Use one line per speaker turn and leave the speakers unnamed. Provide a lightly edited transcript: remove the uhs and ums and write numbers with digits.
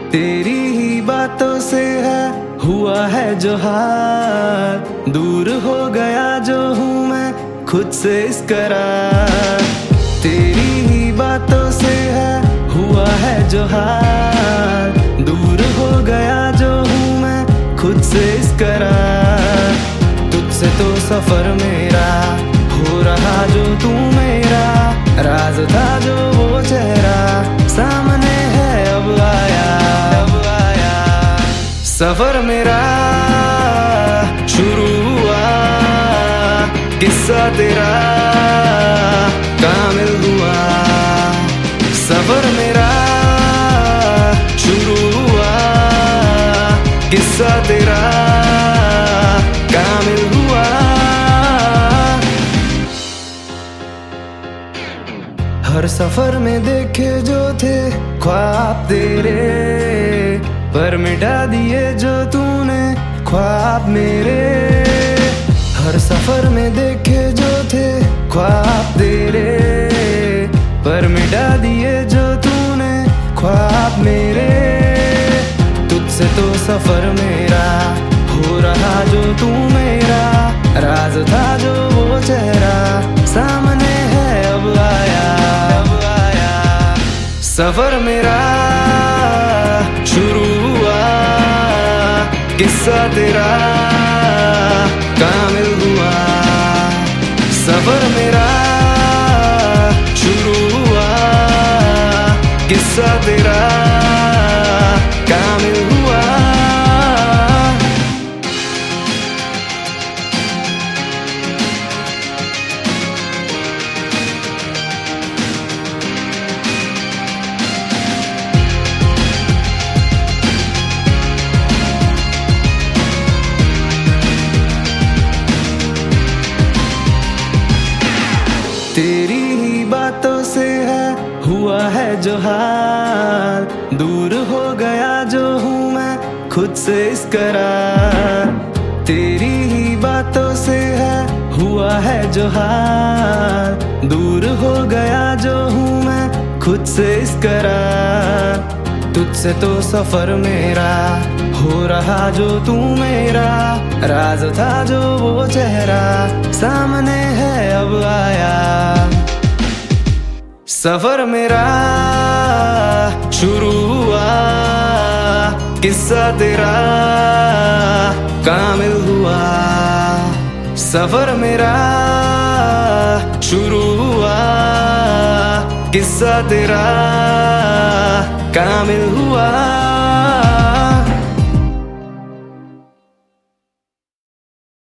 तेरी ही बातों से है हुआ है जो हाल, दूर हो गया जो हूँ मैं खुद से इस करार। तेरी ही बातों से है हुआ है जो हाल, दूर हो गया जो हूँ मैं खुद से इस करार। तुझसे तो सफर मेरा हो रहा जो तू मेरा, राज था जो वो चेहरा सामने है अब आया। सफर मेरा शुरू हुआ, किस्सा तेरा कामिल हुआ। सफर मेरा शुरू हुआ, किस्सा तेरा कामिल हुआ। हर सफर में देखे जो थे ख्वाब तेरे, पर मिटा दिए जो तूने ख्वाब मेरे। हर सफर में देखे जो थे ख्वाब तेरे, पर मिटा दिए जो तूने ख्वाब मेरे। तुझसे तो सफर मेरा हो रहा जो तू मेरा, राज था जो वो चेहरा सामने है अब आया। सफर मेरा शुरू हुआ, किस्सा तेरा कामिल हुआ। सफर मेरा शुरू हुआ, किस्सा तेरा कामिल हुआ। तेरी ही बातों से है हुआ है जो हाल, दूर हो गया जो हूँ मैं खुद से इस करार। तेरी ही बातों से है हुआ है जो हाल, दूर हो गया जो हूँ मैं खुद से इस करार। तुझसे तो सफर मेरा हो रहा जो तू मेरा, राज था जो वो चेहरा सामने है अब आया। सफर मेरा शुरू हुआ, किस्सा तेरा कामिल हुआ। सफर मेरा शुरू हुआ, किस्सा तेरा कामिल हुआ।